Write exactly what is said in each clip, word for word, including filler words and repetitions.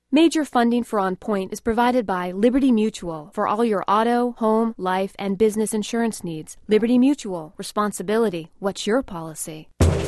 Major funding for On Point is provided by Liberty Mutual for all your auto, home, life, and business insurance needs. Liberty Mutual. Responsibility. What's your policy?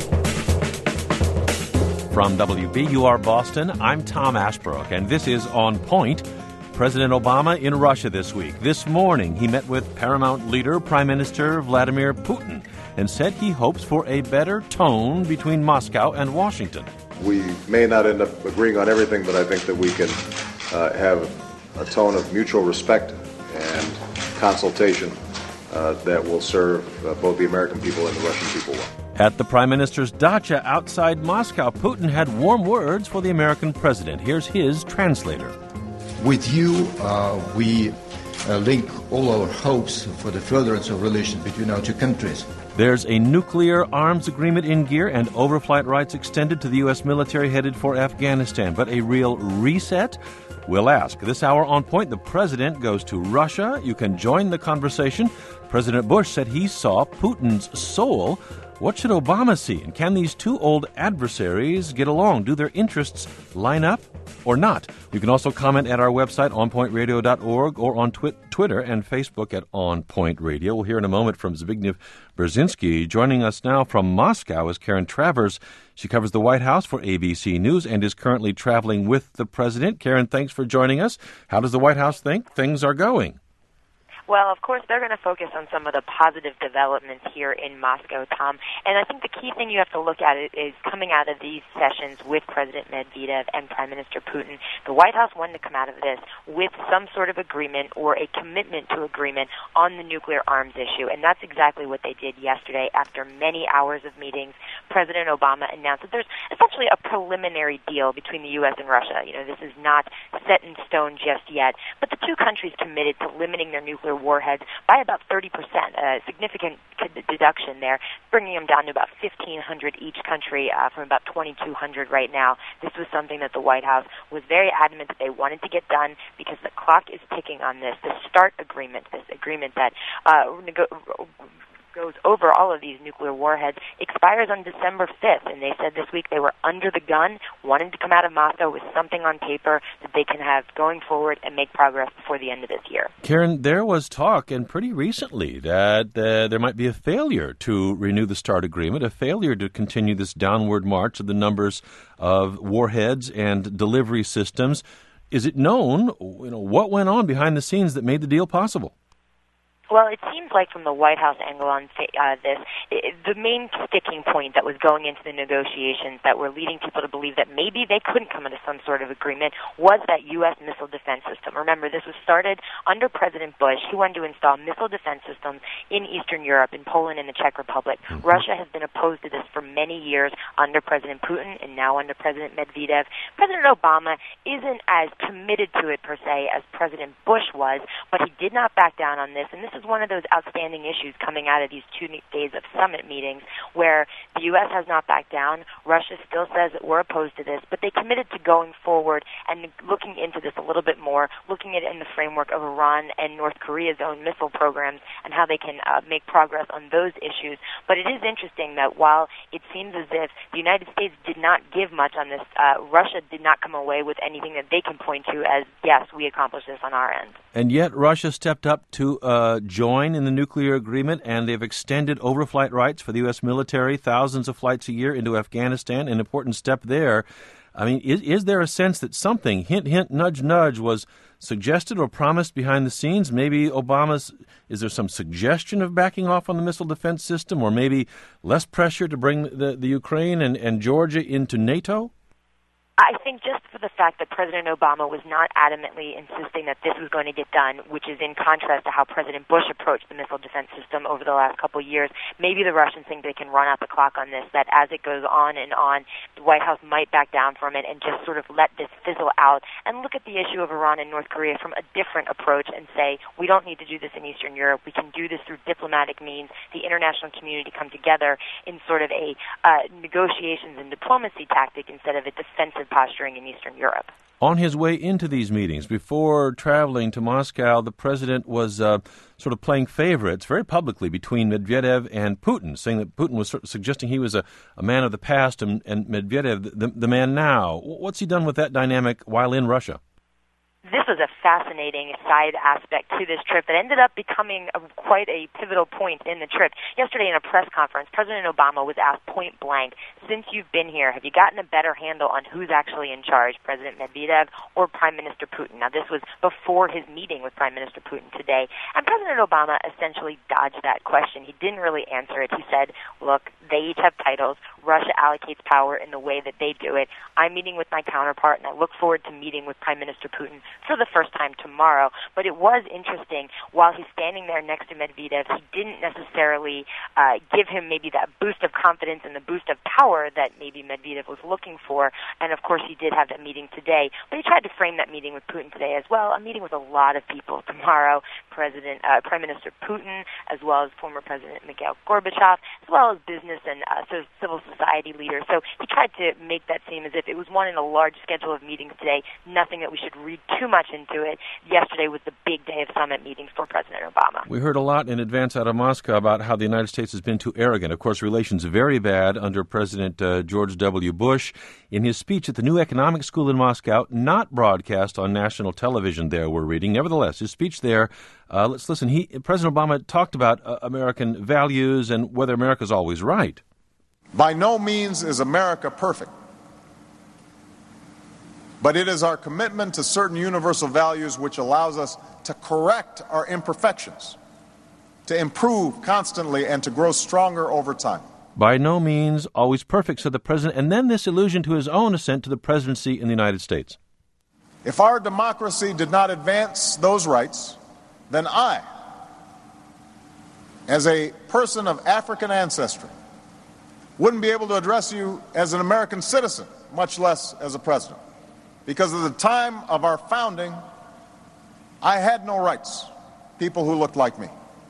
From W B U R Boston, I'm Tom Ashbrook, and this is On Point. President Obama in Russia this week. This morning, he met with paramount leader, Prime Minister Vladimir Putin, and said he hopes for a better tone between Moscow and Washington. We may not end up agreeing on everything, but I think that we can uh, have a tone of mutual respect and consultation uh, that will serve uh, both the American people and the Russian people well. At the Prime Minister's dacha outside Moscow, Putin had warm words for the American president. Here's his translator. With you, uh, we uh, link all our hopes for the furtherance of relations between our two countries. There's a nuclear arms agreement in gear and overflight rights extended to the U S military headed for Afghanistan. But a real reset? We'll ask. This hour on Point, the president goes to Russia. You can join the conversation. President Bush said he saw Putin's soul. What should Obama see? And can these two old adversaries get along? Do their interests line up or not? You can also comment at our website, on point radio dot org, or on twi- Twitter and Facebook at On Point Radio. We'll hear in a moment from Zbigniew Brzezinski. Joining us now from Moscow is Karen Travers. She covers the White House for A B C News and is currently traveling with the president. Karen, thanks for joining us. How does the White House think things are going? Well, of course, they're going to focus on some of the positive developments here in Moscow, Tom. And I think the key thing you have to look at is coming out of these sessions with President Medvedev and Prime Minister Putin. The White House wanted to come out of this with some sort of agreement or a commitment to agreement on the nuclear arms issue. And that's exactly what they did yesterday. After many hours of meetings, President Obama announced that there's essentially a preliminary deal between the U S and Russia. You know, this is not set in stone just yet. But the two countries committed to limiting their nuclear warheads by about thirty percent, a significant deduction there, bringing them down to about fifteen hundred each country uh, from about twenty-two hundred right now. This was something that the White House was very adamant that they wanted to get done because the clock is ticking on this. The START agreement, this agreement that uh, nego- goes over all of these nuclear warheads, expires on December fifth, and they said this week they were under the gun, wanting to come out of Moscow with something on paper that they can have going forward and make progress before the end of this year. Karen, there was talk, and pretty recently, that uh, there might be a failure to renew the START agreement, a failure to continue this downward march of the numbers of warheads and delivery systems. Is it known, you know, what went on behind the scenes that made the deal possible? Well, it seems like from the White House angle on uh, this, it, the main sticking point that was going into the negotiations that were leading people to believe that maybe they couldn't come into some sort of agreement was that U S missile defense system. Remember, this was started under President Bush. He wanted to install missile defense systems in Eastern Europe, in Poland, and the Czech Republic. Mm-hmm. Russia has been opposed to this for many years under President Putin and now under President Medvedev. President Obama isn't as committed to it, per se, as President Bush was, but he did not back down on this, and this is one of those outstanding issues coming out of these two days of summit meetings where the U S has not backed down. Russia still says that we're opposed to this, but they committed to going forward and looking into this a little bit more, looking at it in the framework of Iran and North Korea's own missile programs and how they can uh, make progress on those issues. But it is interesting that while it seems as if the United States did not give much on this, uh, Russia did not come away with anything that they can point to as, yes, we accomplished this on our end. And yet Russia stepped up to uh, join in the nuclear agreement, and they've extended overflight rights for the U S military, thousands of flights a year into Afghanistan, an important step there. I mean, is, is there a sense that something, hint, hint, nudge, nudge, was suggested or promised behind the scenes? Maybe Obama's, is there some suggestion of backing off on the missile defense system, or maybe less pressure to bring the, the Ukraine and, and Georgia into NATO? I think just for the fact that President Obama was not adamantly insisting that this was going to get done, which is in contrast to how President Bush approached the missile defense system over the last couple of years, maybe the Russians think they can run out the clock on this, that as it goes on and on, the White House might back down from it and just sort of let this fizzle out and look at the issue of Iran and North Korea from a different approach and say, we don't need to do this in Eastern Europe. We can do this through diplomatic means, the international community come together in sort of a uh, negotiations and diplomacy tactic instead of a defensive posturing in Eastern Europe. On his way into these meetings, before traveling to Moscow, the president was uh, sort of playing favorites very publicly between Medvedev and Putin, saying that Putin was sort of suggesting he was a, a man of the past and, and Medvedev the, the man now. What's he done with that dynamic while in Russia? This was a fascinating side aspect to this trip that ended up becoming a, quite a pivotal point in the trip. Yesterday in a press conference, President Obama was asked point blank, since you've been here, have you gotten a better handle on who's actually in charge, President Medvedev or Prime Minister Putin? Now, this was before his meeting with Prime Minister Putin today, and President Obama essentially dodged that question. He didn't really answer it. He said, look, they each have titles. Russia allocates power in the way that they do it. I'm meeting with my counterpart, and I look forward to meeting with Prime Minister Putin for the first time tomorrow. But it was interesting, while he's standing there next to Medvedev, he didn't necessarily uh, give him maybe that boost of confidence and the boost of power that maybe Medvedev was looking for. And of course he did have that meeting today, but he tried to frame that meeting with Putin today as well. I'm meeting with a lot of people tomorrow, President, uh, Prime Minister Putin, as well as former President Mikhail Gorbachev, as well as business and uh, so civil society leaders. So he tried to make that seem as if it was one in a large schedule of meetings today, nothing that we should read too much into it. Yesterday was the big day of summit meetings for President Obama. We heard a lot in advance out of Moscow about how the United States has been too arrogant. Of course, relations very bad under President uh, George W. Bush. In his speech at the New Economic School in Moscow, not broadcast on national television there, we're reading. Nevertheless, his speech there, uh, let's listen. He, President Obama talked about uh, American values and whether America's always right. By no means is America perfect, but it is our commitment to certain universal values which allows us to correct our imperfections, to improve constantly, and to grow stronger over time. By no means always perfect, said the president, and then this allusion to his own ascent to the presidency in the United States. If our democracy did not advance those rights, then I, as a person of African ancestry, wouldn't be able to address you as an American citizen, much less as a president. Because at the time of our founding, I had no rights, people who looked like me.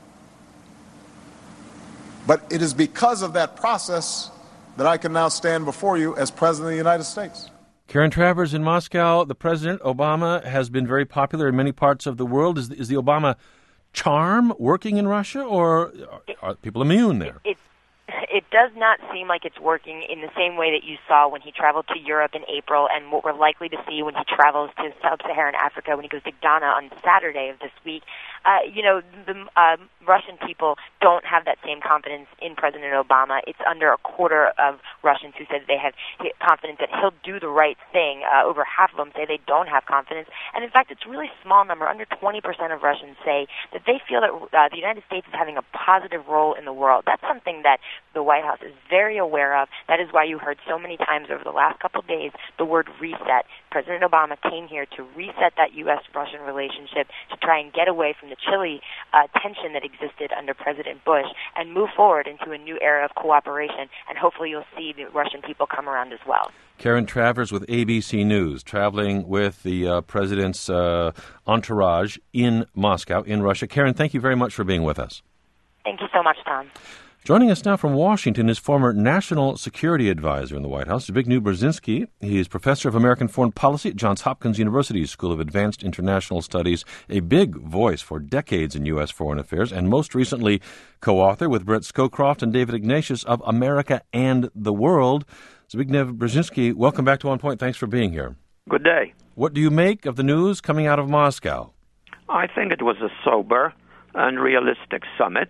But it is because of that process that I can now stand before you as President of the United States. Karen Travers in Moscow, the President Obama has been very popular in many parts of the world. Is, is the Obama charm working in Russia, or are people immune there? It, it, it does not seem like it's working in the same way that you saw when he traveled to Europe in April, and what we're likely to see when he travels to sub-Saharan Africa when he goes to Ghana on Saturday of this week. Uh, you know, the uh, Russian people don't have that same confidence in President Obama. It's under a quarter of Russians who said they have confidence that he'll do the right thing. Uh, over half of them say they don't have confidence. And in fact, it's a really small number. Under twenty percent of Russians say that they feel that uh, the United States is having a positive role in the world. That's something that the White House is very aware of. That is why you heard so many times over the last couple of days the word reset. President Obama came here to reset that U S Russian relationship, to try and get away from the chilly uh, tension that existed under President Bush and move forward into a new era of cooperation. And hopefully you'll see the Russian people come around as well. Karen Travers with A B C News, traveling with the uh, president's uh, entourage in Moscow, in Russia. Karen, thank you very much for being with us. Thank you so much, Tom. Joining us now from Washington is former National Security Advisor in the White House, Zbigniew Brzezinski. He is Professor of American Foreign Policy at Johns Hopkins University School of Advanced International Studies, a big voice for decades in U S foreign affairs, and most recently co-author with Brett Scowcroft and David Ignatius of America and the World. Zbigniew Brzezinski, welcome back to On Point. Thanks for being here. Good day. What do you make of the news coming out of Moscow? I think it was a sober and realistic summit,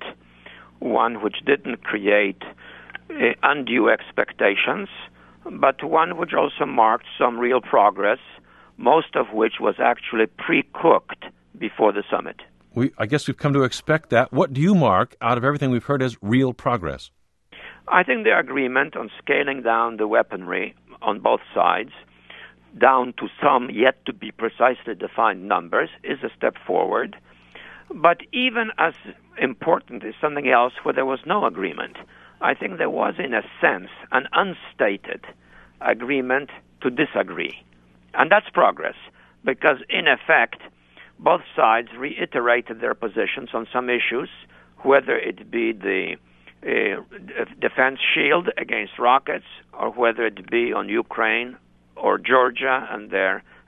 one which didn't create uh, undue expectations, but one which also marked some real progress, most of which was actually pre-cooked before the summit. We, I guess we've come to expect that. What do you mark out of everything we've heard as real progress? I think the agreement on scaling down the weaponry on both sides, down to some yet to be precisely defined numbers, is a step forward. But even as important is something else where there was no agreement. I think there was, in a sense, an unstated agreement to disagree. And that's progress, because, in effect, both sides reiterated their positions on some issues, whether it be the uh, defense shield against rockets, or whether it be on Ukraine or Georgia and their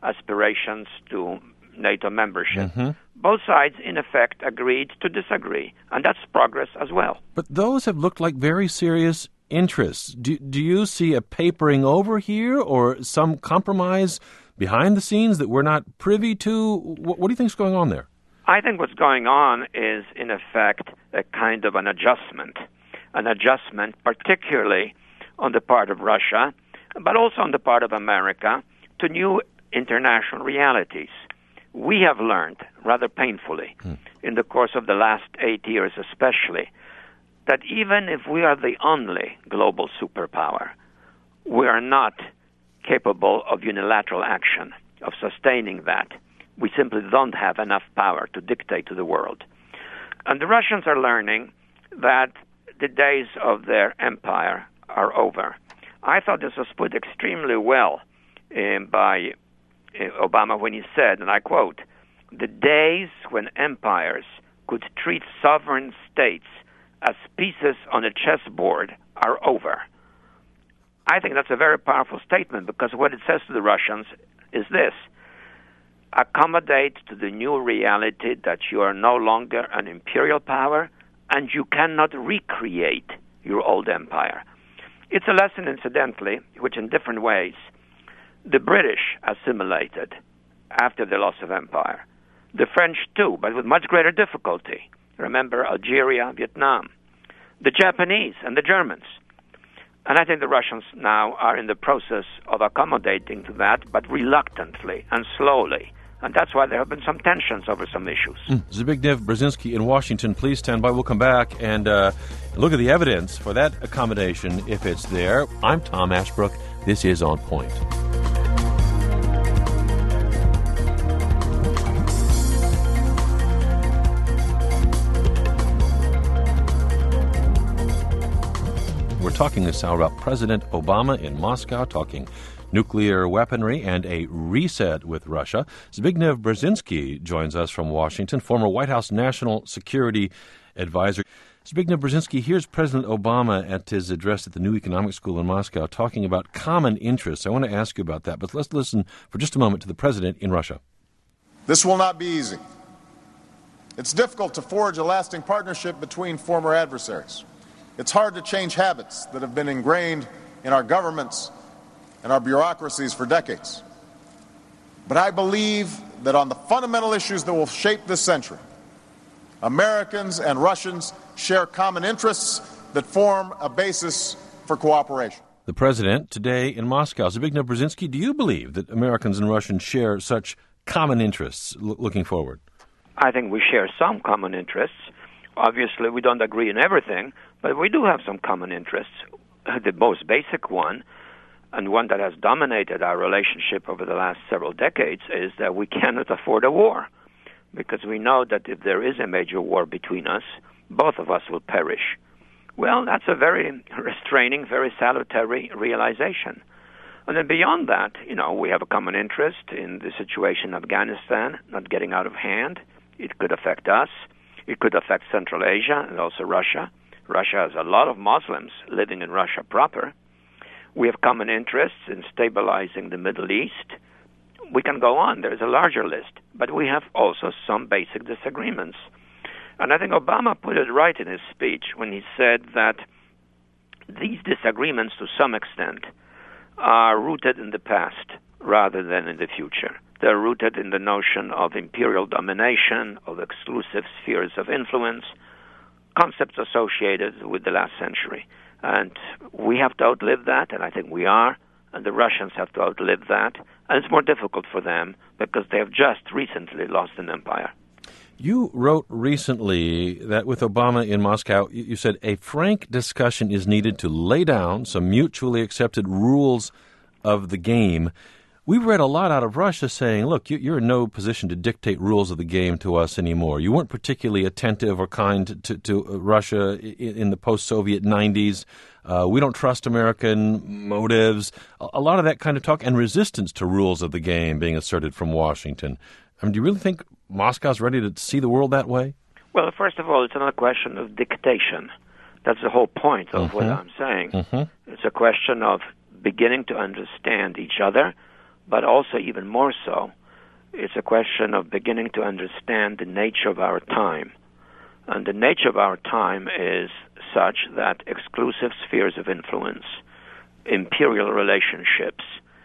aspirations to NATO membership. Mm-hmm. Both sides, in effect, agreed to disagree, and that's progress as well. But those have looked like very serious interests. Do, do you see a papering over here or some compromise behind the scenes that we're not privy to? What, what do you think is going on there? I think what's going on is, in effect, a kind of an adjustment, an adjustment particularly on the part of Russia, but also on the part of America, to new international realities. We have learned, rather painfully, hmm. in the course of the last eight years especially, that even if we are the only global superpower, we are not capable of unilateral action, of sustaining that. We simply don't have enough power to dictate to the world. And the Russians are learning that the days of their empire are over. I thought this was put extremely well uh, by uh, Obama when he said, and I quote, "The days when empires could treat sovereign states as pieces on a chessboard are over." I think that's a very powerful statement, because what it says to the Russians is this: accommodate to the new reality that you are no longer an imperial power and you cannot recreate your old empire. It's a lesson, incidentally, which in different ways the British assimilated after the loss of empire. The French too, but with much greater difficulty. Remember Algeria, Vietnam. The Japanese and the Germans. And I think the Russians now are in the process of accommodating to that, but reluctantly and slowly. And that's why there have been some tensions over some issues. Mm. Zbigniew Brzezinski in Washington, please stand by. We'll come back and uh, look at the evidence for that accommodation, if it's there. I'm Tom Ashbrook. This is On Point. We're talking this hour about President Obama in Moscow, talking nuclear weaponry and a reset with Russia. Zbigniew Brzezinski joins us from Washington, former White House National Security Advisor. Zbigniew Brzezinski, here's President Obama at his address at the New Economic School in Moscow talking about common interests. I want to ask you about that, but let's listen for just a moment to the president in Russia. This will not be easy. It's difficult to forge a lasting partnership between former adversaries. It's hard to change habits that have been ingrained in our governments and our bureaucracies for decades. But I believe that on the fundamental issues that will shape this century, Americans and Russians share common interests that form a basis for cooperation. The president today in Moscow. Zbigniew Brzezinski, do you believe that Americans and Russians share such common interests l- looking forward? I think we share some common interests. Obviously, we don't agree in everything, but we do have some common interests. The most basic one, and one that has dominated our relationship over the last several decades, is that we cannot afford a war, because we know that if there is a major war between us, both of us will perish. Well, that's a very restraining, very salutary realization. And then beyond that, you know, we have a common interest in the situation in Afghanistan not getting out of hand. It could affect us. It could affect Central Asia and also Russia. Russia has a lot of Muslims living in Russia proper. We have common interests in stabilizing the Middle East. We can go on. There's a larger list. But we have also some basic disagreements. And I think Obama put it right in his speech when he said that these disagreements, to some extent, are rooted in the past rather than in the future. They're rooted in the notion of imperial domination, of exclusive spheres of influence, concepts associated with the last century. And we have to outlive that, and I think we are, and the Russians have to outlive that. And it's more difficult for them because they have just recently lost an empire. You wrote recently that with Obama in Moscow, you said a frank discussion is needed to lay down some mutually accepted rules of the game. We've read a lot out of Russia saying, look, you're in no position to dictate rules of the game to us anymore. You weren't particularly attentive or kind to, to Russia in the post-Soviet nineties. Uh, we don't trust American motives. A lot of that kind of talk and resistance to rules of the game being asserted from Washington. I mean, do you really think Moscow's ready to see the world that way? Well, first of all, it's not a question of dictation. That's the whole point of mm-hmm. what I'm saying. Mm-hmm. It's a question of beginning to understand each other, but also even more so, it's a question of beginning to understand the nature of our time. And the nature of our time is such that exclusive spheres of influence, imperial relationships,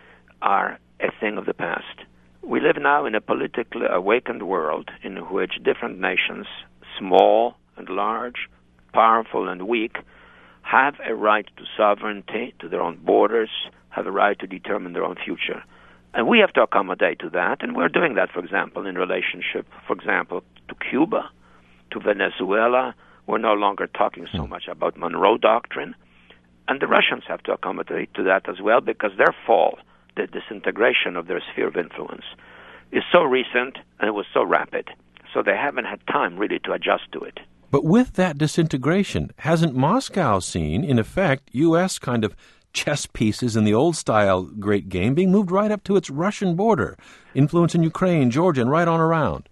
are a thing of the past. We live now in a politically awakened world in which different nations, small and large, powerful and weak, have a right to sovereignty, to their own borders, have a right to determine their own future. And we have to accommodate to that, and we're doing that, for example, in relationship, for example, to Cuba, to Venezuela. We're no longer talking so much about Monroe Doctrine. And the Russians have to accommodate to that as well, because their fall, the disintegration of their sphere of influence, is so recent and it was so rapid. So they haven't had time really to adjust to it. But with that disintegration, hasn't Moscow seen, in effect, U S kind of chess pieces in the old-style great game being moved right up to its Russian border, influence in Ukraine, Georgia, and right on around?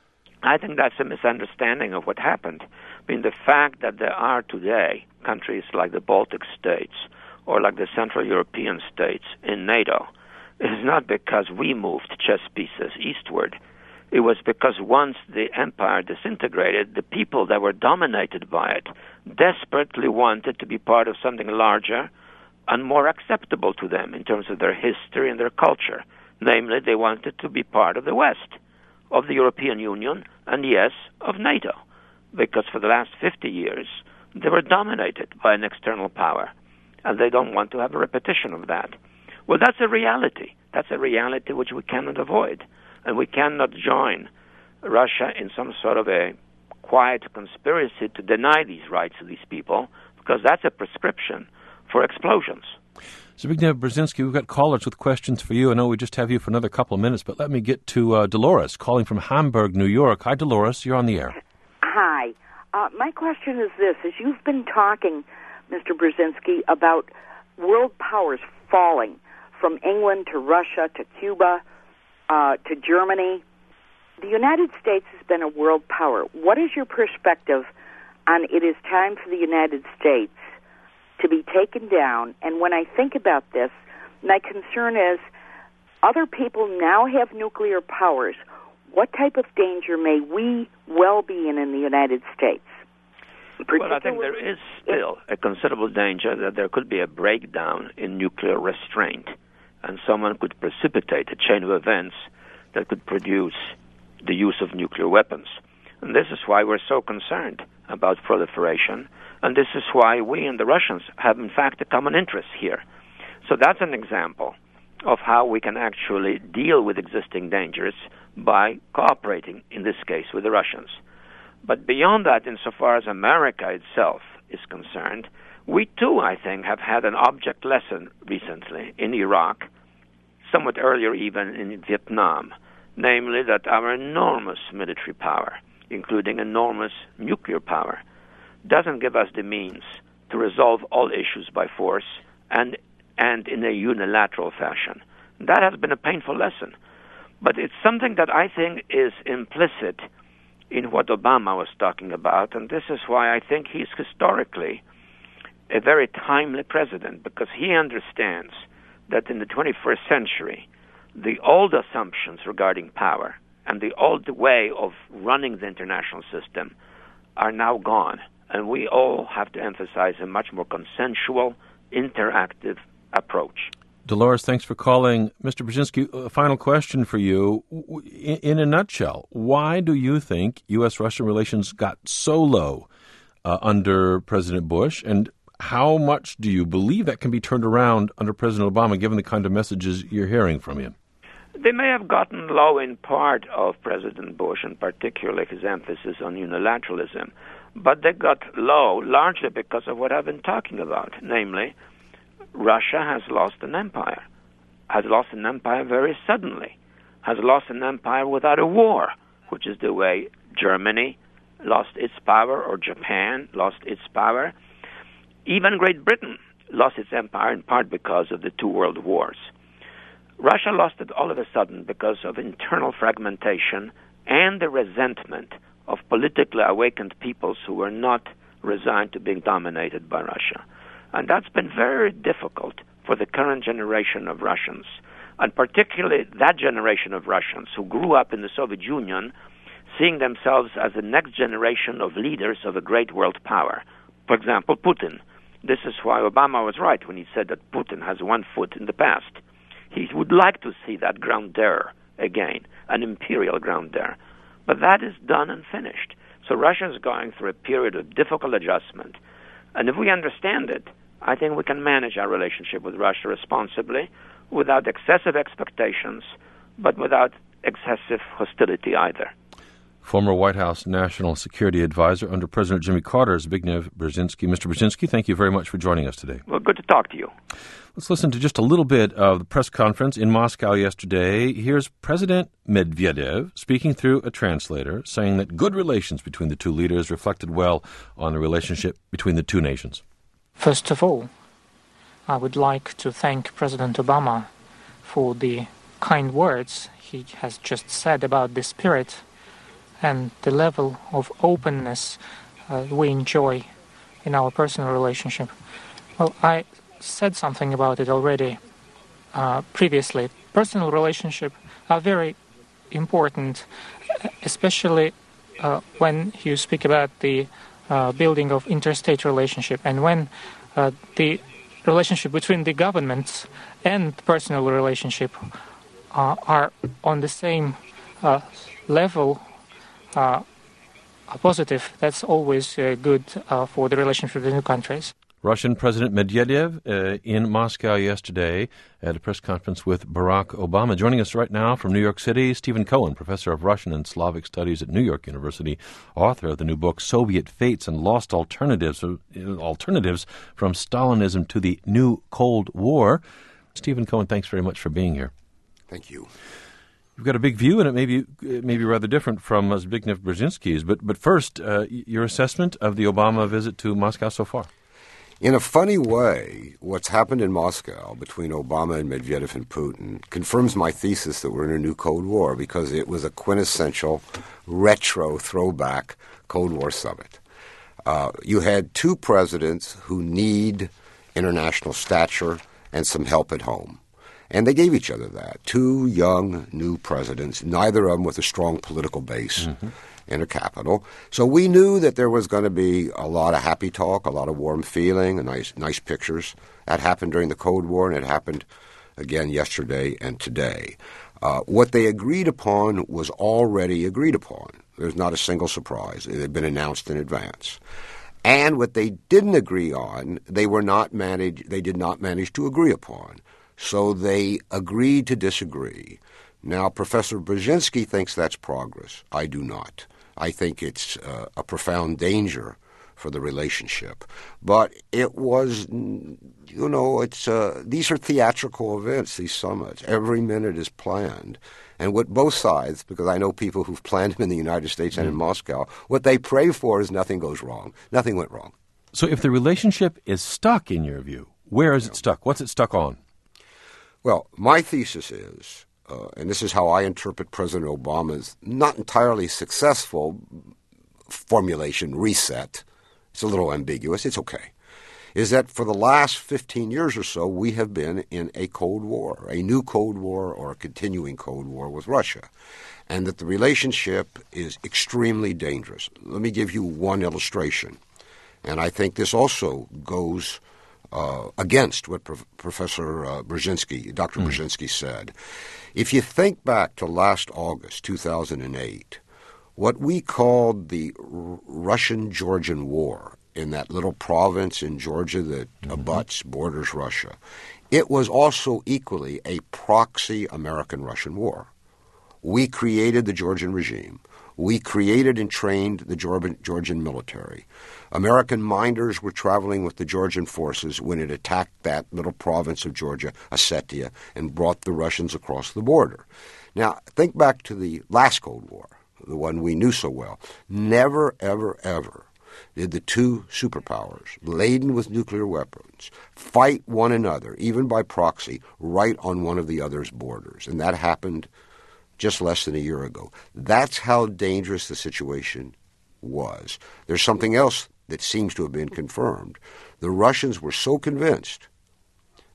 I think that's a misunderstanding of what happened. I mean, the fact that there are today countries like the Baltic states or like the Central European states in NATO is not because we moved chess pieces eastward. It was because once the empire disintegrated, the people that were dominated by it desperately wanted to be part of something larger and more acceptable to them in terms of their history and their culture. Namely, they wanted to be part of the West, of the European Union, and yes, of NATO. Because for the last fifty years, they were dominated by an external power, and they don't want to have a repetition of that. Well, that's a reality. That's a reality which we cannot avoid. And we cannot join Russia in some sort of a quiet conspiracy to deny these rights to these people, because that's a prescription for explosions. Zbigniew Brzezinski, we've got callers with questions for you. I know we just have you for another couple of minutes, but let me get to uh, Dolores, calling from Hamburg, New York. Hi, Dolores. You're on the air. Hi. Uh, my question is this. As you've been talking, Mister Brzezinski, about world powers falling from England to Russia to Cuba, Uh, to Germany, the United States has been a world power. What is your perspective on it is time for the United States to be taken down? And when I think about this, my concern is other people now have nuclear powers. What type of danger may we well be in in the United States? Well, I think there is still a considerable danger that there could be a breakdown in nuclear restraint, and someone could precipitate a chain of events that could produce the use of nuclear weapons. And this is why we're so concerned about proliferation, and this is why we and the Russians have, in fact, a common interest here. So that's an example of how we can actually deal with existing dangers by cooperating, in this case, with the Russians. But beyond that, insofar as America itself is concerned, we, too, I think, have had an object lesson recently in Iraq, somewhat earlier even in Vietnam, namely that our enormous military power, including enormous nuclear power, doesn't give us the means to resolve all issues by force and, and in a unilateral fashion. That has been a painful lesson. But it's something that I think is implicit in what Obama was talking about, and this is why I think he's historically a very timely president, because he understands that in the twenty-first century, the old assumptions regarding power and the old way of running the international system are now gone, and we all have to emphasize a much more consensual, interactive approach. Dolores, thanks for calling. Mister Brzezinski, a final question for you. In, in a nutshell, why do you think U S Russian relations got so low uh, under President Bush, and how much do you believe that can be turned around under President Obama, given the kind of messages you're hearing from him? They may have gotten low in part of President Bush, and particularly his emphasis on unilateralism, but they got low largely because of what I've been talking about, namely, Russia has lost an empire, has lost an empire very suddenly, has lost an empire without a war, which is the way Germany lost its power or Japan lost its power. Even Great Britain lost its empire in part because of the two world wars. Russia lost it all of a sudden because of internal fragmentation and the resentment of politically awakened peoples who were not resigned to being dominated by Russia. And that's been very difficult for the current generation of Russians and particularly that generation of Russians who grew up in the Soviet Union, seeing themselves as the next generation of leaders of a great world power. For example, Putin. This is why Obama was right when he said that Putin has one foot in the past. He would like to see that grandeur again, an imperial grandeur. But that is done and finished. So Russia is going through a period of difficult adjustment. And if we understand it, I think we can manage our relationship with Russia responsibly, without excessive expectations, but without excessive hostility either. Former White House National Security Advisor under President Jimmy Carter, Zbigniew Brzezinski. Mister Brzezinski, thank you very much for joining us today. Well, good to talk to you. Let's listen to just a little bit of the press conference in Moscow yesterday. Here's President Medvedev speaking through a translator, saying that good relations between the two leaders reflected well on the relationship between the two nations. First of all, I would like to thank President Obama for the kind words he has just said about the spirit and the level of openness uh, we enjoy in our personal relationship. Well, I said something about it already uh, previously. Personal relationships are very important, especially uh, when you speak about the uh, building of interstate relationship, and when uh, the relationship between the governments and personal relationship uh, are on the same uh, level. Uh, positive, that's always uh, good uh, for the relationship with the two countries. Russian President Medvedev uh, in Moscow yesterday at a press conference with Barack Obama. Joining us right now from New York City, Stephen Cohen, professor of Russian and Slavic Studies at New York University, author of the new book Soviet Fates and Lost Alternatives, uh, Alternatives from Stalinism to the New Cold War. Stephen Cohen, thanks very much for being here. Thank you. You've got a big view, and it may be, it may be rather different from uh, Zbigniew Brzezinski's. But, but first, uh, your assessment of the Obama visit to Moscow so far. In a funny way, what's happened in Moscow between Obama and Medvedev and Putin confirms my thesis that we're in a new Cold War, because it was a quintessential, retro, throwback Cold War summit. Uh, you had two presidents who need international stature and some help at home. And they gave each other that. Two young, new presidents, neither of them with a strong political base mm-hmm. in a capital. So we knew that there was going to be a lot of happy talk, a lot of warm feeling, and nice, nice pictures. That happened during the Cold War, and it happened again yesterday and today. Uh, what they agreed upon was already agreed upon. There's not a single surprise. It had been announced in advance. And what they didn't agree on, they were not managed. They did not manage to agree upon. So they agreed to disagree. Now, Professor Brzezinski thinks that's progress. I do not. I think it's uh, a profound danger for the relationship. But it was, you know, it's uh, these are theatrical events, these summits. Every minute is planned. And what both sides, because I know people who've planned them in the United States and in Moscow, what they pray for is nothing goes wrong. Nothing went wrong. So if the relationship is stuck, in your view, where is it stuck? What's it stuck on? Well, my thesis is, uh, and this is how I interpret President Obama's not entirely successful formulation, reset, it's a little ambiguous, it's okay, is that for the last fifteen years or so, we have been in a Cold War, a new Cold War or a continuing Cold War with Russia, and that the relationship is extremely dangerous. Let me give you one illustration, and I think this also goes Uh, against what Pro- Professor uh, Brzezinski, Doctor Mm. Brzezinski said. If you think back to last August, two thousand eight, what we called the R- Russian-Georgian War in that little province in Georgia that mm-hmm. abuts, borders Russia, it was also equally a proxy American-Russian war. We created the Georgian regime. We created and trained the Georgian military. American minders were traveling with the Georgian forces when it attacked that little province of Georgia, Ossetia, and brought the Russians across the border. Now, think back to the last Cold War, the one we knew so well. Never, ever, ever did the two superpowers, laden with nuclear weapons, fight one another, even by proxy, right on one of the other's borders. And that happened just less than a year ago. That's how dangerous the situation was. There's something else that seems to have been confirmed. The Russians were so convinced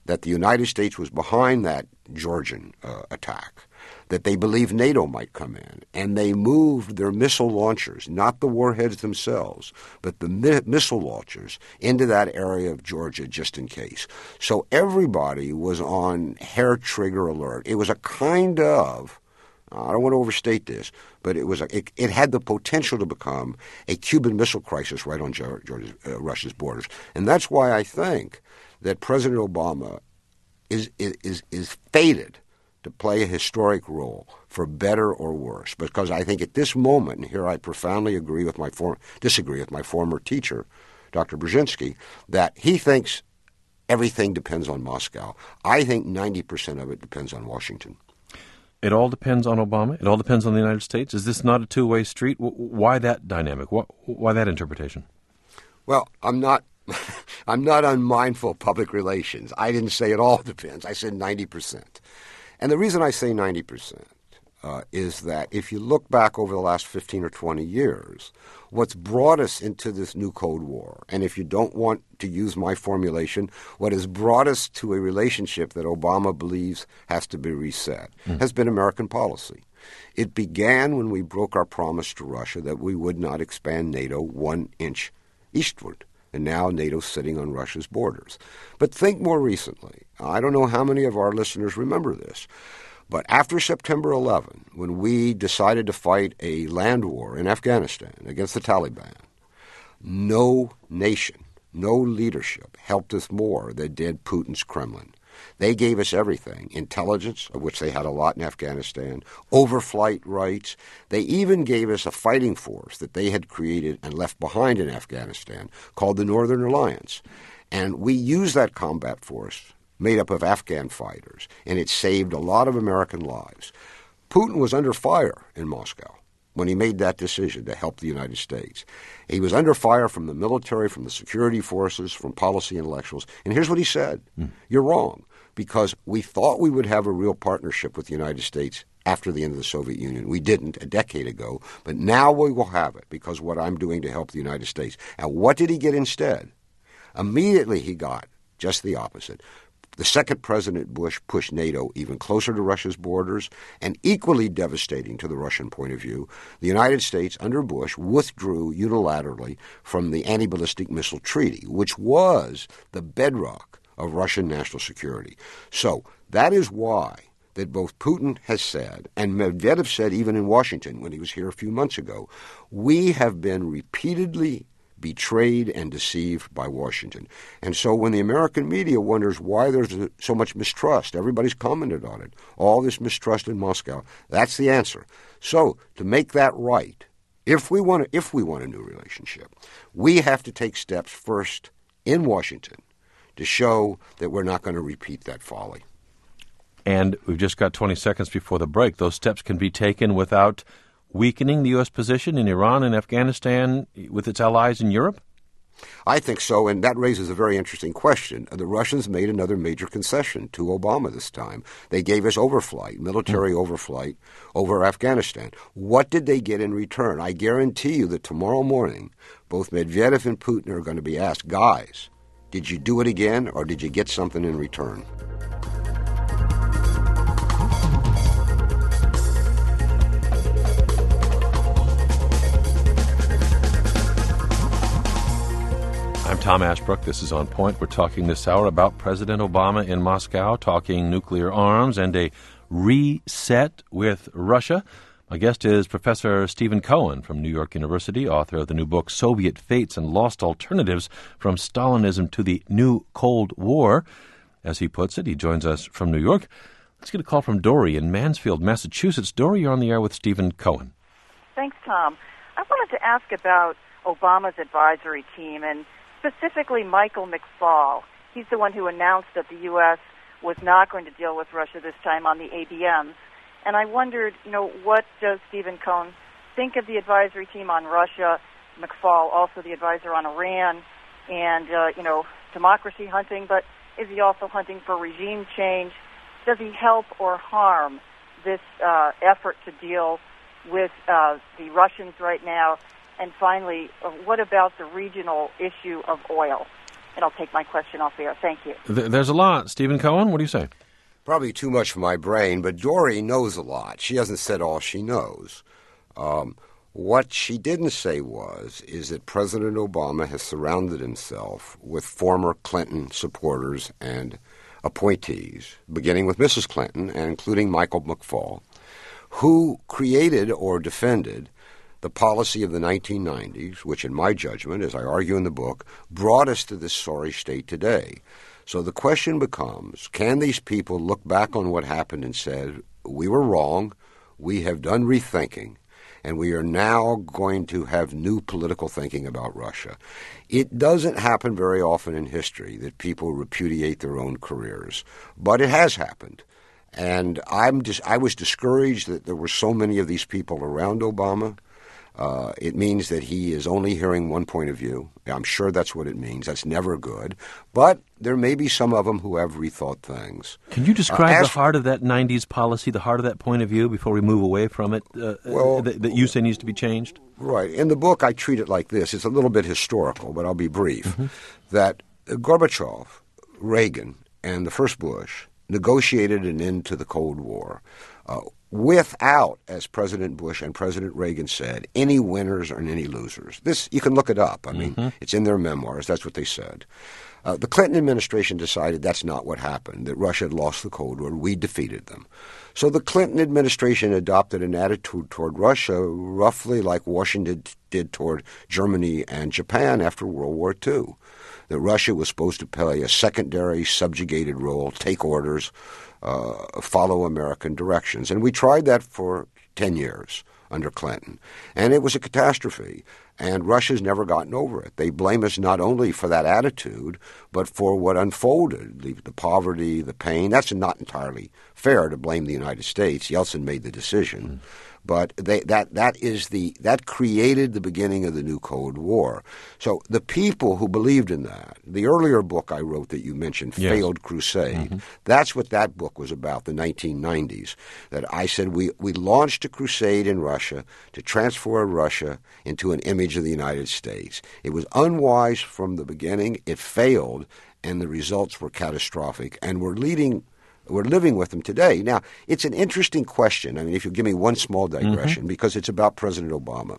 that the United States was behind that Georgian uh, attack, that they believed NATO might come in, and they moved their missile launchers, not the warheads themselves, but the mi- missile launchers into that area of Georgia just in case. So everybody was on hair trigger alert. It was a kind of, I don't want to overstate this, but it was a, it, it had the potential to become a Cuban Missile Crisis right on Georgia's, uh, Russia's borders. And that's why I think that President Obama is is is fated to play a historic role, for better or worse, because I think at this moment, and here I profoundly agree with my for, disagree with my former teacher, Doctor Brzezinski, that he thinks everything depends on Moscow. I think ninety percent of it depends on Washington. It all depends on Obama? It all depends on the United States? Is this not a two-way street? Why that dynamic? Why that interpretation? Well, I'm not I'm not unmindful of public relations. I didn't say it all depends. I said ninety percent. And the reason I say ninety percent uh, is that if you look back over the last fifteen or twenty years, what's brought us into this new Cold War, and if you don't want to use my formulation, what has brought us to a relationship that Obama believes has to be reset, mm. has been American policy. It began when we broke our promise to Russia that we would not expand NATO one inch eastward. And now NATO's sitting on Russia's borders. But think more recently. I don't know how many of our listeners remember this, but after September eleventh, when we decided to fight a land war in Afghanistan against the Taliban, no nation, no leadership helped us more than did Putin's Kremlin. They gave us everything, intelligence, of which they had a lot in Afghanistan, overflight rights. They even gave us a fighting force that they had created and left behind in Afghanistan called the Northern Alliance. And we used that combat force made up of Afghan fighters, and it saved a lot of American lives. Putin was under fire in Moscow when he made that decision to help the United States. He was under fire from the military, from the security forces, from policy intellectuals. And here's what he said. Mm. You're wrong, because we thought we would have a real partnership with the United States after the end of the Soviet Union. We didn't a decade ago, but now we will have it because of what I'm doing to help the United States. And what did he get instead? Immediately he got just the opposite. The second President Bush pushed NATO even closer to Russia's borders, and equally devastating to the Russian point of view, the United States, under Bush, withdrew unilaterally from the Anti-Ballistic Missile Treaty, which was the bedrock of Russian national security. So that is why that both Putin has said, and Medvedev said even in Washington when he was here a few months ago, we have been repeatedly betrayed and deceived by Washington. And so when the American media wonders why there's so much mistrust, everybody's commented on it, all this mistrust in Moscow, that's the answer. So to make that right, if we want to, if we want a new relationship, we have to take steps first in Washington to show that we're not going to repeat that folly. And we've just got twenty seconds before the break. Those steps can be taken without weakening the U S position in Iran and Afghanistan with its allies in Europe? I think so, and that raises a very interesting question. The Russians made another major concession to Obama this time. They gave us overflight, military mm. overflight over Afghanistan. What did they get in return? I guarantee you that tomorrow morning, both Medvedev and Putin are going to be asked, guys, did you do it again, or did you get something in return? I'm Tom Ashbrook. This is On Point. We're talking this hour about President Obama in Moscow, talking nuclear arms and a reset with Russia. My guest is Professor Stephen Cohen from New York University, author of the new book, Soviet Fates and Lost Alternatives from Stalinism to the New Cold War. As he puts it, he joins us from New York. Let's get a call from Dory in Mansfield, Massachusetts. Dory, you're on the air with Stephen Cohen. Thanks, Tom. I wanted to ask about Obama's advisory team and specifically Michael McFaul. He's the one who announced that the U S was not going to deal with Russia this time on the A B Ms. And I wondered, you know, what does Stephen Cohen think of the advisory team on Russia, McFaul, also the advisor on Iran, and, uh, you know, democracy hunting, but is he also hunting for regime change? Does he help or harm this uh, effort to deal with uh, the Russians right now? And finally, uh, what about the regional issue of oil? and I'll take my question off the air. Thank you. There's a lot. Stephen Cohen, what do you say? Probably too much for my brain, but Dory knows a lot. She hasn't said all she knows. Um, what she didn't say was is that President Obama has surrounded himself with former Clinton supporters and appointees, beginning with Missus Clinton and including Michael McFaul, who created or defended the policy of the nineteen nineties, which in my judgment, as I argue in the book, brought us to this sorry state today. So the question becomes, can these people look back on what happened and said, we were wrong, we have done rethinking, and we are now going to have new political thinking about Russia? It doesn't happen very often in history that people repudiate their own careers, but it has happened. And I'm dis- I was discouraged that there were so many of these people around Obama. Uh, it means that he is only hearing one point of view. I'm sure that's what it means. That's never good. But there may be some of them who have rethought things. Can you describe uh, the heart of that nineties policy, the heart of that point of view, before we move away from it, uh, well, that, that you say needs to be changed? Right. In the book, I treat it like this. It's a little bit historical, but I'll be brief. Mm-hmm. That Gorbachev, Reagan, and the first Bush negotiated an end to the Cold War uh, without, as President Bush and President Reagan said, any winners and any losers. This, you can look it up. I mean, mm-hmm. it's in their memoirs. That's what they said. Uh, the Clinton administration decided that's not what happened, that Russia had lost the Cold War. We defeated them. So the Clinton administration adopted an attitude toward Russia roughly like Washington did toward Germany and Japan after World War Two, that Russia was supposed to play a secondary, subjugated role, take orders, uh, follow American directions. And we tried that for ten years under Clinton. And it was a catastrophe. And Russia's never gotten over it. They blame us not only for that attitude, but for what unfolded, the, the poverty, the pain. That's not entirely fair to blame the United States. Yeltsin made the decision. Mm. But they, that that is the that created the beginning of the new Cold War. So the people who believed in that, the earlier book I wrote that you mentioned, yes. Failed Crusade, mm-hmm. that's what that book was about, the nineteen nineties. That I said we, we launched a crusade in Russia to transform Russia into an image of the United States. It was unwise from the beginning. It failed, and the results were catastrophic. And we're leading... We're living with them today. Now, it's an interesting question. I mean, if you give me one small digression, mm-hmm. because it's about President Obama.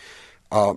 Uh,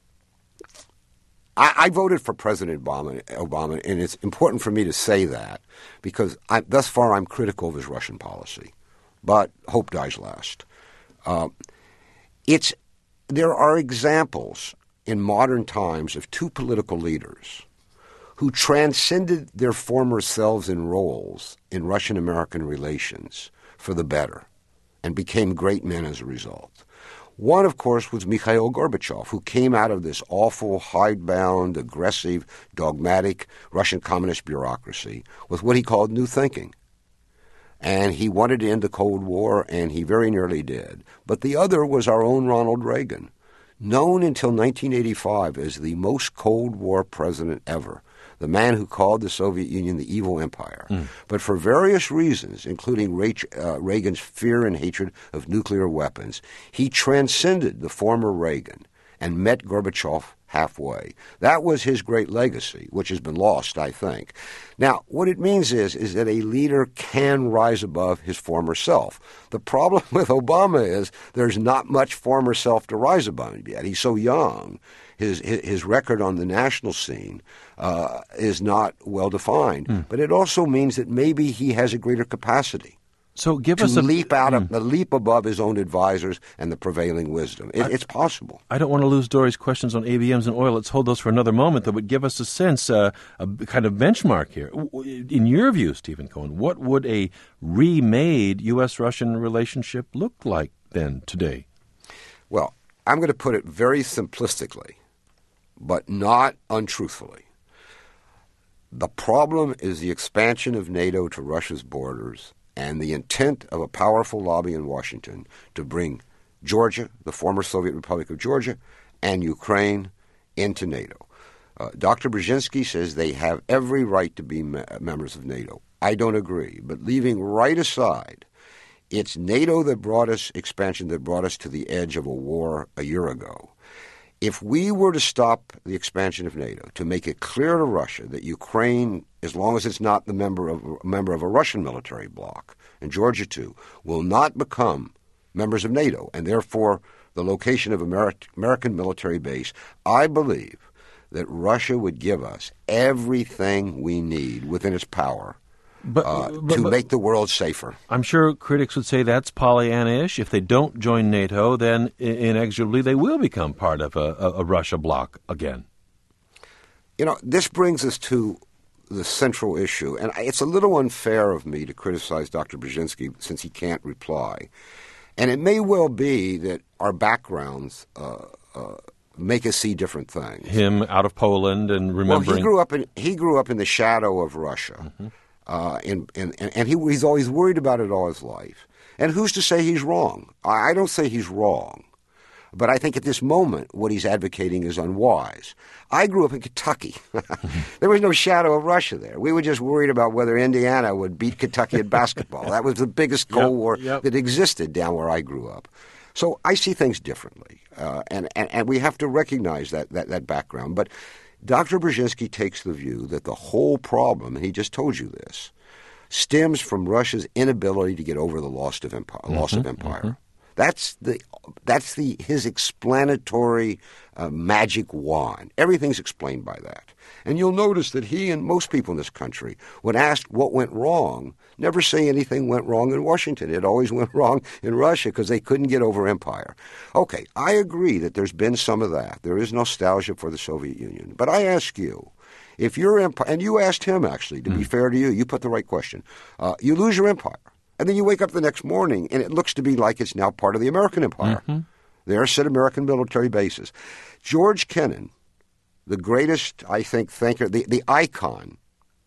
I, I voted for President Obama, Obama, and it's important for me to say that because I, thus far I'm critical of his Russian policy. But hope dies last. Uh, it's there are examples in modern times of two political leaders who transcended their former selves and roles in Russian-American relations for the better and became great men as a result. One, of course, was Mikhail Gorbachev, who came out of this awful, hidebound, aggressive, dogmatic Russian communist bureaucracy with what he called new thinking. And he wanted to end the Cold War, and he very nearly did. But the other was our own Ronald Reagan, known until nineteen eighty-five as the most Cold War president ever. The man who called the Soviet Union the evil empire. Mm. But for various reasons, including Rach- uh, Reagan's fear and hatred of nuclear weapons, he transcended the former Reagan and met Gorbachev halfway. That was his great legacy, which has been lost, I think. Now, what it means is, is that a leader can rise above his former self. The problem with Obama is there's not much former self to rise above yet. He's so young. His, his his record on the national scene uh, is not well defined, mm. but it also means that maybe he has a greater capacity. So give to us a leap out mm. of the leap above his own advisors and the prevailing wisdom. It, I, it's possible. I don't want to lose Dory's questions on A B Ms and oil. Let's hold those for another moment, though. But give us a sense, uh, a kind of benchmark here. In your view, Stephen Cohen, what would a remade U S Russian relationship look like then today? Well, I'm going to put it very simplistically, but not untruthfully. The problem is the expansion of NATO to Russia's borders and the intent of a powerful lobby in Washington to bring Georgia, the former Soviet Republic of Georgia, and Ukraine into NATO. Uh, Doctor Brzezinski says they have every right to be me- members of NATO. I don't agree, but leaving right aside, it's NATO that brought us expansion, that brought us to the edge of a war a year ago. If we were to stop the expansion of NATO, to make it clear to Russia that Ukraine, as long as it's not the member of a member of a Russian military bloc, and Georgia too, will not become members of NATO, and therefore the location of Ameri- American military base, I believe that Russia would give us everything we need within its power But, uh, but, to but, make the world safer. I'm sure critics would say that's Pollyanna-ish. If they don't join NATO, then inexorably they will become part of a, a, a Russia bloc again. You know, this brings us to the central issue, and it's a little unfair of me to criticize Doctor Brzezinski since he can't reply. And it may well be that our backgrounds uh, uh, make us see different things. Him out of Poland and remembering... Well, he grew up in, he grew up in the shadow of Russia. Mm-hmm. Uh, and and, and he, he's always worried about it all his life. And who's to say he's wrong? I, I don't say he's wrong. But I think at this moment, what he's advocating is unwise. I grew up in Kentucky. There was no shadow of Russia there. We were just worried about whether Indiana would beat Kentucky at basketball. That was the biggest Cold yep, War yep. that existed down where I grew up. So I see things differently. Uh, and, and, and we have to recognize that, that, that background. But Doctor Brzezinski takes the view that the whole problem, and he just told you this, stems from Russia's inability to get over the loss of empire. Mm-hmm, loss of empire. Mm-hmm. That's the that's the his explanatory uh, magic wand. Everything's explained by that. And you'll notice that he and most people in this country, when asked what went wrong, never say anything went wrong in Washington. It always went wrong in Russia because they couldn't get over empire. Okay, I agree that there's been some of that. There is nostalgia for the Soviet Union. But I ask you, if your empire, and you asked him actually, to mm. be fair to you, you put the right question. Uh, you lose your empire. And then you wake up the next morning, and it looks to be like it's now part of the American empire. Mm-hmm. There sit American military bases. George Kennan, the greatest, I think, thinker, the, the icon,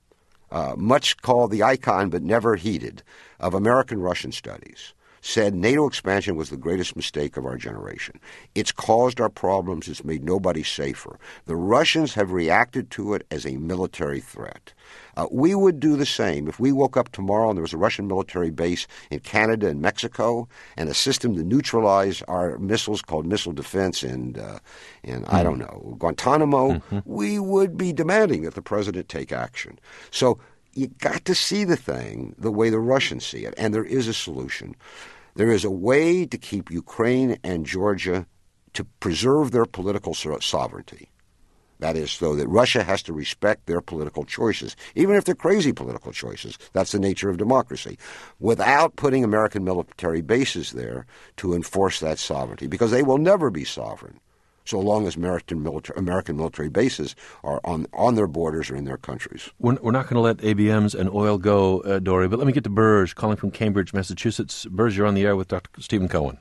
uh, much called the icon but never heeded, of American-Russian studies, said NATO expansion was the greatest mistake of our generation. It's caused our problems. It's made nobody safer. The Russians have reacted to it as a military threat. Uh, we would do the same if we woke up tomorrow and there was a Russian military base in Canada and Mexico and a system to neutralize our missiles called missile defense and, uh, and mm. I don't know, Guantanamo. Mm-hmm. We would be demanding that the president take action. So you got to see the thing the way the Russians see it, and there is a solution. There is a way to keep Ukraine and Georgia to preserve their political so- sovereignty. That is, so that Russia has to respect their political choices, even if they're crazy political choices. That's the nature of democracy, without putting American military bases there to enforce that sovereignty, because they will never be sovereign so long as American military, American military bases are on, on their borders or in their countries. We're, we're not going to let A B Ms and oil go, uh, Dory, but let me get to Burge, calling from Cambridge, Massachusetts. Burge, you're on the air with Doctor Stephen Cohen.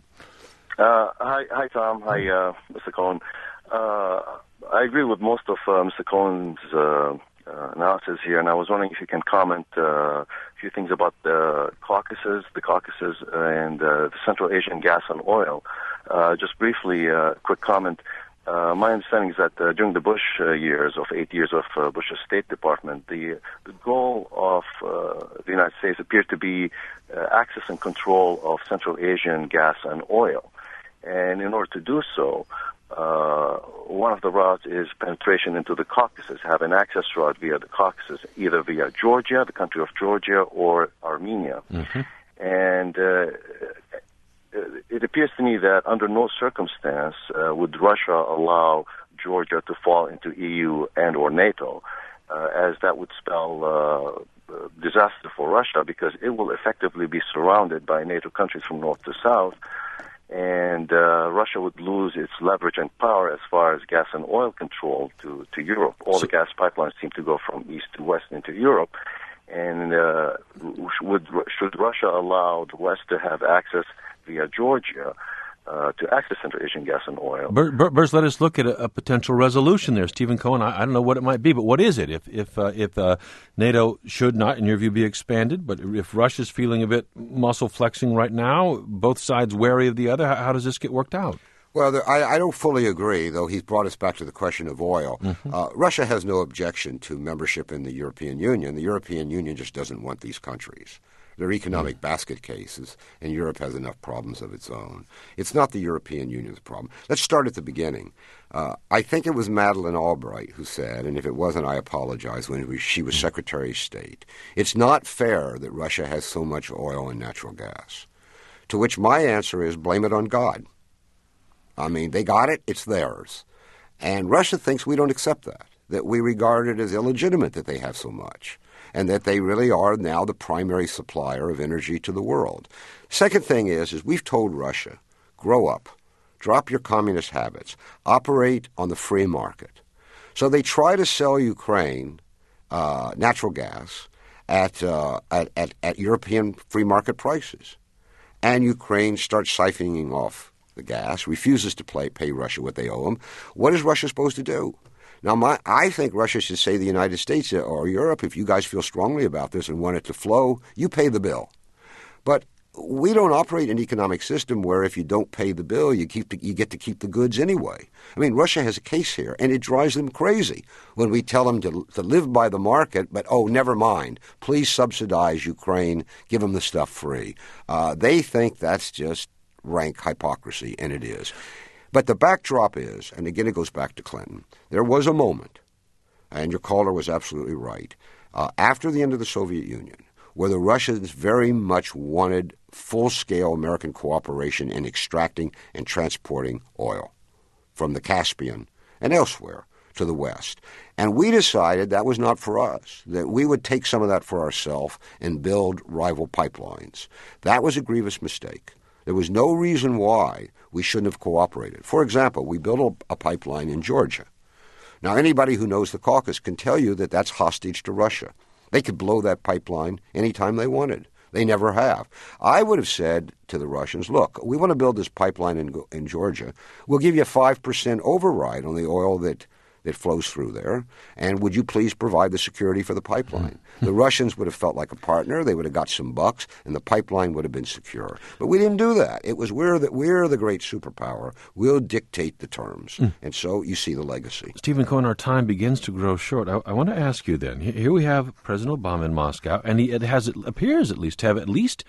Uh, hi, hi, Tom. Hi, uh, Mister Cohen. Uh, I agree with most of uh, Mister Cohen's uh, uh, analysis here, and I was wondering if you can comment uh, a few things about the Caucasus, the Caucasus, and uh, the Central Asian gas and oil. Uh, just briefly, a uh, quick comment. Uh, my understanding is that uh, during the Bush uh, years, of eight years of uh, Bush's State Department, the, the goal of uh, the United States appeared to be uh, access and control of Central Asian gas and oil. And in order to do so, uh, one of the routes is penetration into the Caucasus, have an access route via the Caucasus, either via Georgia, the country of Georgia, or Armenia. Mm-hmm. And uh, it appears to me that under no circumstance uh, would Russia allow Georgia to fall into E U and or NATO, uh, as that would spell uh, disaster for Russia, because it will effectively be surrounded by NATO countries from north to south, and uh, Russia would lose its leverage and power as far as gas and oil control to, to Europe. All so, the gas pipelines seem to go from east to west into Europe. And uh, would, should Russia allow the West to have access via Georgia uh, to access Central Asian gas and oil? Bur- Bur- Burrs, let us look at a, a potential resolution there. Stephen Cohen, I, I don't know what it might be, but what is it? If if uh, if uh, NATO should not, in your view, be expanded, but if Russia's feeling a bit muscle flexing right now, both sides wary of the other, how, how does this get worked out? Well, there, I, I don't fully agree, though he's brought us back to the question of oil. Mm-hmm. Uh, Russia has no objection to membership in the European Union. The European Union just doesn't want these countries. They're economic basket cases, and Europe has enough problems of its own. It's not the European Union's problem. Let's start at the beginning. Uh, I think it was Madeleine Albright who said, and if it wasn't, I apologize, when it was, she was Secretary of State, it's not fair that Russia has so much oil and natural gas. To which my answer is, blame it on God. I mean, they got it, it's theirs. And Russia thinks we don't accept that, that we regard it as illegitimate that they have so much, and that they really are now the primary supplier of energy to the world. Second thing is, is we've told Russia, grow up, drop your communist habits, operate on the free market. So they try to sell Ukraine uh, natural gas at, uh, at, at, at European free market prices. And Ukraine starts siphoning off the gas, refuses to play, pay Russia what they owe them. What is Russia supposed to do? Now, my, I think Russia should say to the United States or Europe, if you guys feel strongly about this and want it to flow, you pay the bill. But we don't operate an economic system where if you don't pay the bill, you keep the, you get to keep the goods anyway. I mean, Russia has a case here, and it drives them crazy when we tell them to, to live by the market, but, oh, never mind. Please subsidize Ukraine. Give them the stuff free. Uh, they think that's just rank hypocrisy, and it is. But the backdrop is, and again it goes back to Clinton, there was a moment, and your caller was absolutely right, uh, after the end of the Soviet Union, where the Russians very much wanted full-scale American cooperation in extracting and transporting oil from the Caspian and elsewhere to the West. And we decided that was not for us, that we would take some of that for ourselves and build rival pipelines. That was a grievous mistake. There was no reason why we shouldn't have cooperated. For example, we built a, a pipeline in Georgia. Now, anybody who knows the Caucasus can tell you that that's hostage to Russia. They could blow that pipeline anytime they wanted. They never have. I would have said to the Russians, look, we want to build this pipeline in, in Georgia. We'll give you a five percent override on the oil that that flows through there, and would you please provide the security for the pipeline? The Russians would have felt like a partner. They would have got some bucks, and the pipeline would have been secure. But we didn't do that. It was we're the, we're the great superpower. We'll dictate the terms. Mm. And so you see the legacy. Stephen Cohen, our time begins to grow short. I, I want to ask you then, here we have President Obama in Moscow, and he it has it appears at least to have at least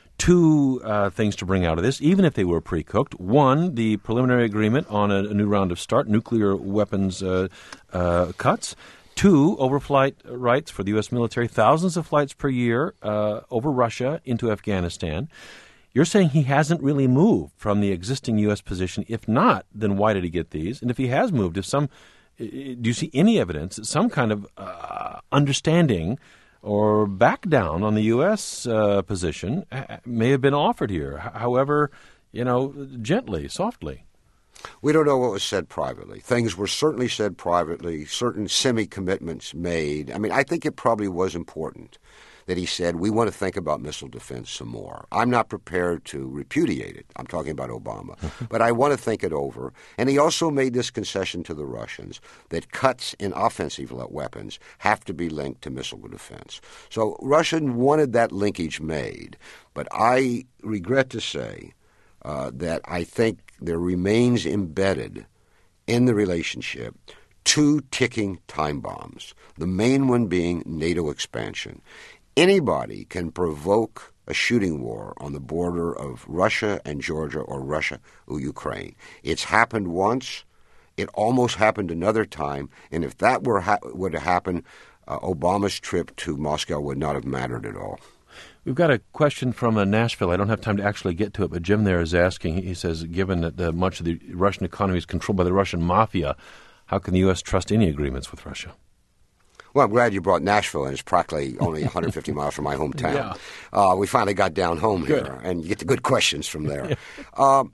two uh, things to bring out of this, even if they were pre-cooked. One, the preliminary agreement on a, a new round of START, nuclear weapons uh, uh, cuts. Two, overflight rights for the U S military, thousands of flights per year uh, over Russia into Afghanistan. You're saying he hasn't really moved from the existing U S position. If not, then why did he get these? And if he has moved, if some, do you see any evidence that some kind of uh, understanding or back down on the U S uh, position may have been offered here, however, you know, gently, softly? We don't know what was said privately. Things were certainly said privately, certain semi-commitments made. I mean, I think it probably was important that he said, we want to think about missile defense some more. I'm not prepared to repudiate it. I'm talking about Obama. But I want to think it over. And he also made this concession to the Russians that cuts in offensive weapons have to be linked to missile defense. So Russia wanted that linkage made. But I regret to say uh, that I think there remains embedded in the relationship two ticking time bombs, the main one being NATO expansion. Anybody can provoke a shooting war on the border of Russia and Georgia or Russia or Ukraine. It's happened once. It almost happened another time. And if that were ha- would have happened, uh, Obama's trip to Moscow would not have mattered at all. We've got a question from uh, Nashville. I don't have time to actually get to it, but Jim there is asking, he says, given that the, much of the Russian economy is controlled by the Russian mafia, how can the U S trust any agreements with Russia? Well, I'm glad you brought Nashville in. It's practically only one hundred fifty miles from my hometown. Yeah. Uh, we finally got down home good. here, and you get the good questions from there. um,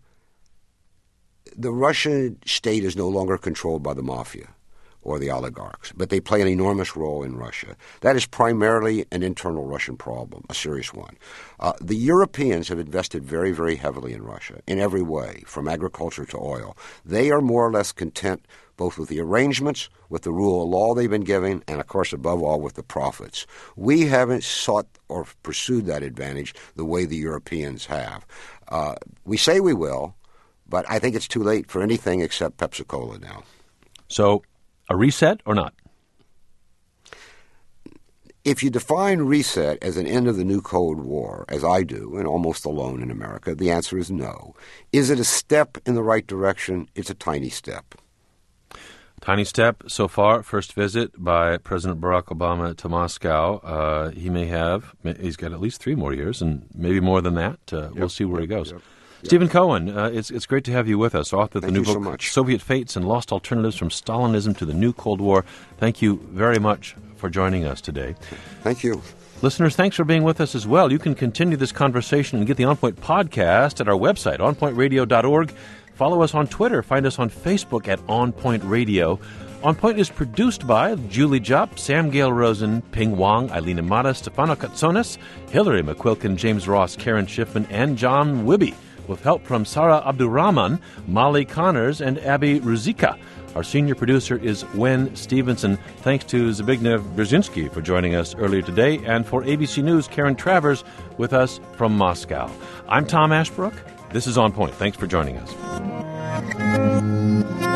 the Russian state is no longer controlled by the mafia or the oligarchs, but they play an enormous role in Russia. That is primarily an internal Russian problem, a serious one. Uh, the Europeans have invested very, very heavily in Russia in every way, from agriculture to oil. They are more or less content both with the arrangements, with the rule of law they've been given, and, of course, above all, with the profits. We haven't sought or pursued that advantage the way the Europeans have. Uh, we say we will, but I think it's too late for anything except Pepsi-Cola now. So a reset or not? if you define reset as an end of the new Cold War, as I do, and almost alone in America, the answer is no. Is it a step in the right direction? It's a tiny step. Tiny step so far. First visit by President Barack Obama to Moscow. Uh, he may have, he's got at least three more years, and maybe more than that. Uh, yep, we'll see where yep, he goes. Yep. Stephen Cohen, uh, it's it's great to have you with us, author of the Thank new you book, so much. Soviet Fates and Lost Alternatives from Stalinism to the New Cold War. Thank you very much for joining us today. Thank you. Listeners, thanks for being with us as well. You can continue this conversation and get the On Point podcast at our website, on point radio dot org. Follow us on Twitter. Find us on Facebook at On Point Radio. On Point is produced by Julie Jupp, Sam Gale Rosen, Ping Wang, Eileen Amata, Stefano Katsonis, Hillary McQuilkin, James Ross, Karen Schiffman, and John Wibby, with help from Sarah Abdurrahman, Molly Connors, and Abby Ruzika. Our senior producer is Wen Stevenson. Thanks to Zbigniew Brzezinski for joining us earlier today, and for A B C News, Karen Travers with us from Moscow. I'm Tom Ashbrook. This is On Point. Thanks for joining us.